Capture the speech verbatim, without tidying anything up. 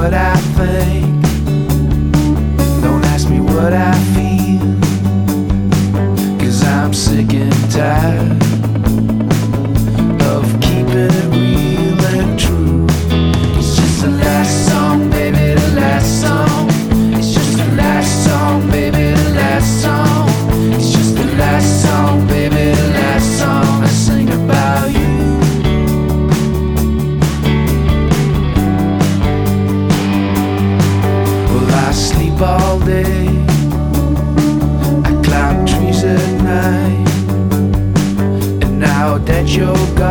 what I think. Don't ask me what I feel, 'cause I'm sick and tired of keeping it real and true. It's just the last song, baby, the last song. It's just the last song, baby, the last song. It's just the last song, baby, the last song I sing about you. Well, I sleep all day, I climb trees at night, and now that you're gone,